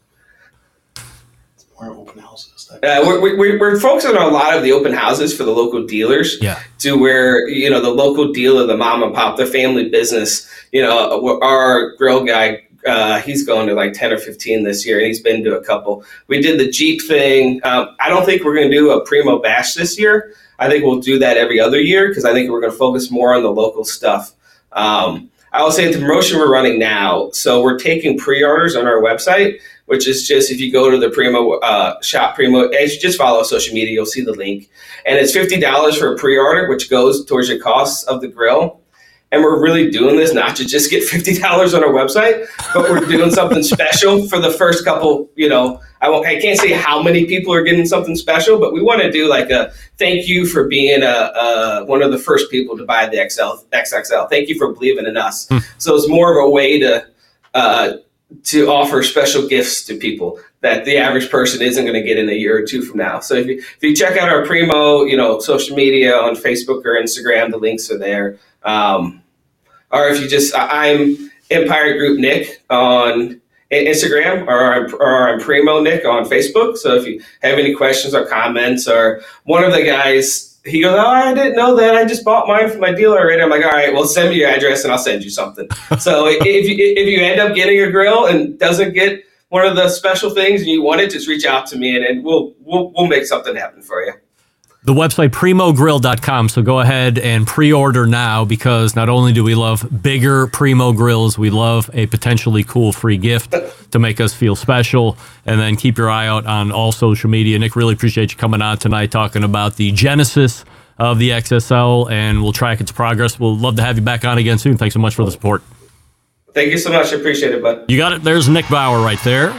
More open houses. Uh, we're, we're, we're focusing on a lot of the open houses for the local dealers. Yeah. To where, you know, the local dealer, the mom and pop, the family business, you know, our grill guy, uh, he's going to like ten or fifteen this year, and he's been to a couple. We did the Jeep thing. Um, I don't think we're going to do a Primo Bash this year. I think we'll do that every other year because I think we're going to focus more on the local stuff. Um, I will say the promotion we're running now, so we're taking pre-orders on our website, which is just if you go to the Primo uh, shop Primo, as you just follow social media, you'll see the link. And it's fifty dollars for a pre-order, which goes towards the costs of the grill. And we're really doing this not to just get fifty dollars on our website, but we're doing something special for the first couple, you know, I won't, I can't say how many people are getting something special, but we want to do like a thank you for being a, a one of the first people to buy the X L, X X L. Thank you for believing in us. Hmm. So it's more of a way to, uh, to offer special gifts to people that the average person isn't going to get in a year or two from now. So if you, if you check out our Primo, you know, social media on Facebook or Instagram, the links are there. Um, or if you just, I'm Empire Group Nick on Instagram, or I'm, or I'm Primo Nick on Facebook. So if you have any questions or comments, or one of the guys, he goes, oh, I didn't know that. I just bought mine from my dealer already. I'm like, all right, well, send me your address and I'll send you something. So if you, if you end up getting a grill and doesn't get one of the special things and you want it, just reach out to me and, and we'll, we'll, we'll make something happen for you. The website, primo grill dot com. So go ahead and pre-order now because not only do we love bigger Primo grills, we love a potentially cool free gift to make us feel special. And then keep your eye out on all social media. Nick, really appreciate you coming on tonight talking about the genesis of the X S L, and we'll track its progress. We'll love to have you back on again soon. Thanks so much for the support. Thank you so much. I appreciate it, bud. You got it. There's Nick Bauer right there.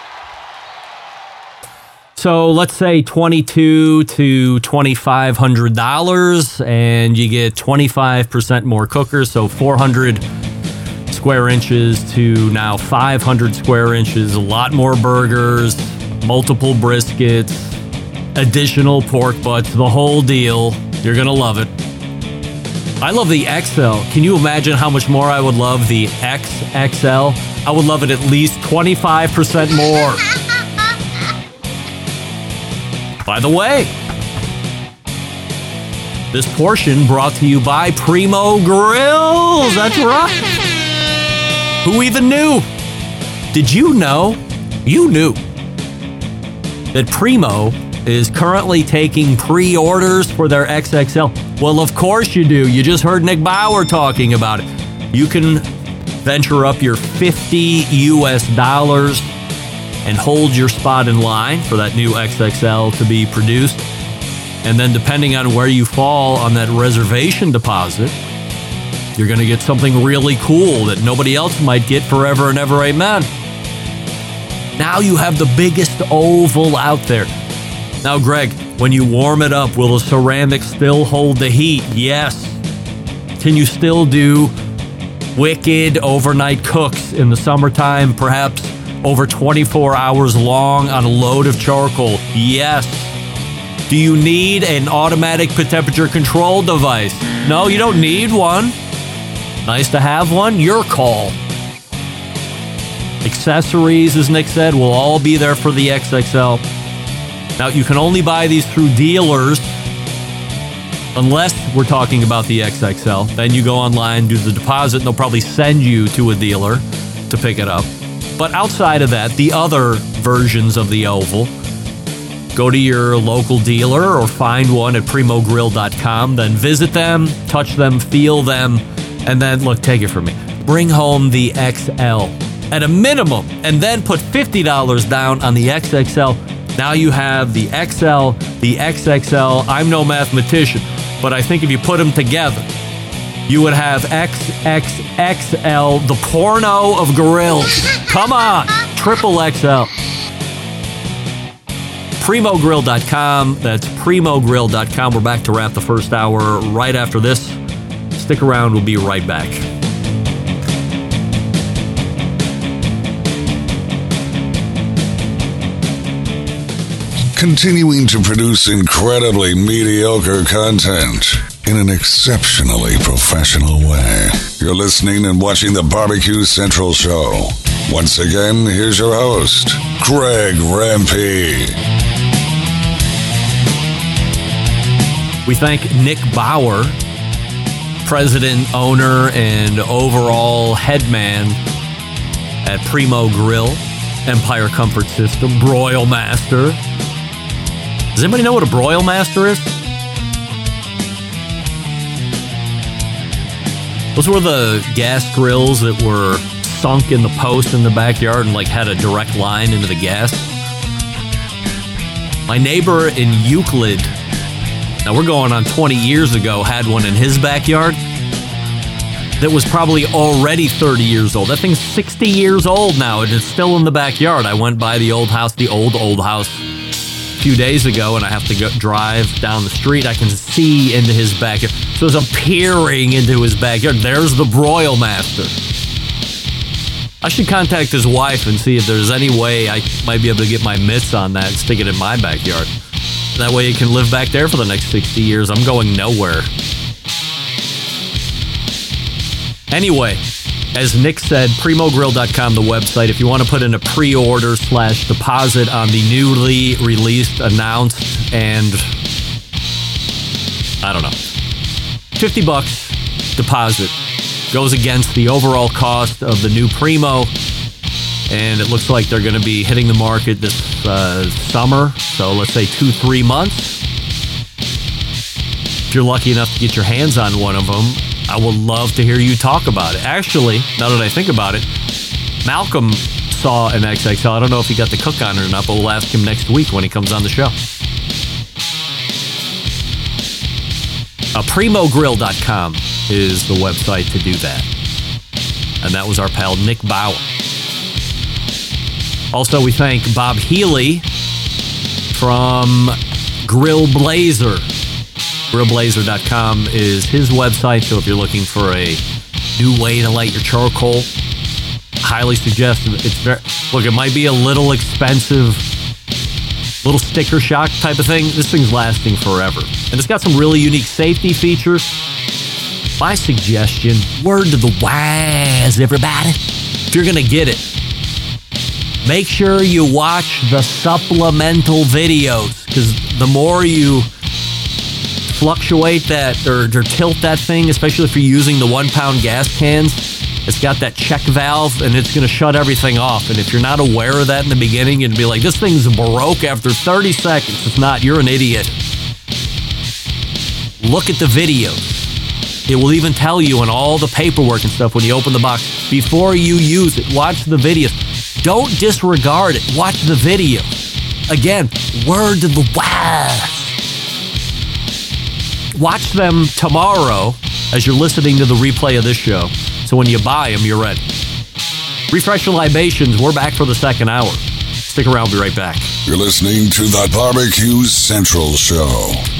So let's say twenty-two to twenty-five hundred dollars, and you get twenty-five percent more cookers. So four hundred square inches to now five hundred square inches. A lot more burgers, multiple briskets, additional pork butts, the whole deal. You're gonna love it. I love the X L. Can you imagine how much more I would love the X X L? I would love it at least twenty-five percent more. By the way, this portion brought to you by Primo Grills. That's right. Who even knew? Did you know? You knew that Primo is currently taking pre-orders for their X X L. Well, of course you do. You just heard Nick Bauer talking about it. You can venture up your fifty U S dollars and hold your spot in line for that new X X L to be produced. And then depending on where you fall on that reservation deposit, you're going to get something really cool that nobody else might get forever and ever. Amen. Now you have the biggest oval out there. Now, Greg, when you warm it up, will the ceramic still hold the heat? Yes. Can you still do wicked overnight cooks in the summertime, perhaps over twenty-four hours long on a load of charcoal? Yes. Do you need an automatic temperature control device? No, you don't need one. Nice to have one? Your call. Accessories, as Nick said, will all be there for the X X L. Now, you can only buy these through dealers unless we're talking about the X X L. Then you go online, do the deposit, and they'll probably send you to a dealer to pick it up. But outside of that, the other versions of the Oval, go to your local dealer or find one at primo grill dot com. Then visit them, touch them, feel them, and then, look, take it from me. Bring home the X L at a minimum, and then put fifty dollars down on the X X L. Now you have the X L, the X X L. I'm no mathematician, but I think if you put them together, you would have X X X L, the porno of grills. Come on, triple X L. primo grill dot com. That's primo grill dot com. We're back to wrap the first hour right after this. Stick around. We'll be right back. Continuing to produce incredibly mediocre content in an exceptionally professional way. You're listening and watching the Barbecue Central Show. Once again, here's your host, Greg Rempe. We thank Nick Bauer, president, owner, and overall headman at Primo Grill, Empire Comfort System, Broil Master. Does anybody know what a Broil Master is? Those were the gas grills that were sunk in the post in the backyard and like had a direct line into the gas. My neighbor in Euclid, now we're going on twenty years ago, had one in his backyard that was probably already thirty years old. That thing's sixty years old now, and it's still in the backyard. I went by the old house, the old, old house, a few days ago, and I have to go drive down the street. I can see into his backyard. So as I'm peering into his backyard, there's the Broil Master. I should contact his wife and see if there's any way I might be able to get my mitts on that and stick it in my backyard. That way it can live back there for the next sixty years. I'm going nowhere. Anyway, as Nick said, primo grill dot com, the website. If you want to put in a pre-order slash deposit on the newly released, announced, and I don't know, fifty bucks deposit goes against the overall cost of the new Primo, and it looks like they're going to be hitting the market this uh, summer, so let's say two, three months. If you're lucky enough to get your hands on one of them, I would love to hear you talk about it. Actually, now that I think about it, Malcolm saw an X X L. I don't know if he got the cook on it or not, but we'll ask him next week when he comes on the show. Uh, primo grill dot com is the website to do that. And that was our pal Nick Bauer. Also, we thank Bob Healy from Grill Blazer. grill blazer dot com is his website, so if you're looking for a new way to light your charcoal, highly suggest it. It's very, look, it might be a little expensive, little sticker shock type of thing. This thing's lasting forever. And it's got some really unique safety features. My suggestion, word to the wise, everybody. If you're going to get it, make sure you watch the supplemental videos, because the more you fluctuate that or, or tilt that thing, especially if you're using the one pound gas cans, it's got that check valve and it's going to shut everything off. And if you're not aware of that in the beginning, you'd be like, this thing's broke after thirty seconds. It's not. You're an idiot. Look at the videos. It will even tell you in all the paperwork and stuff when you open the box before you use it. Watch the videos. Don't disregard it. Watch the video. Again, word to the wise. Watch them tomorrow as you're listening to the replay of this show. So when you buy them, you're ready. Refresh your libations. We're back for the second hour. Stick around. We'll be right back. You're listening to the Barbecue Central Show.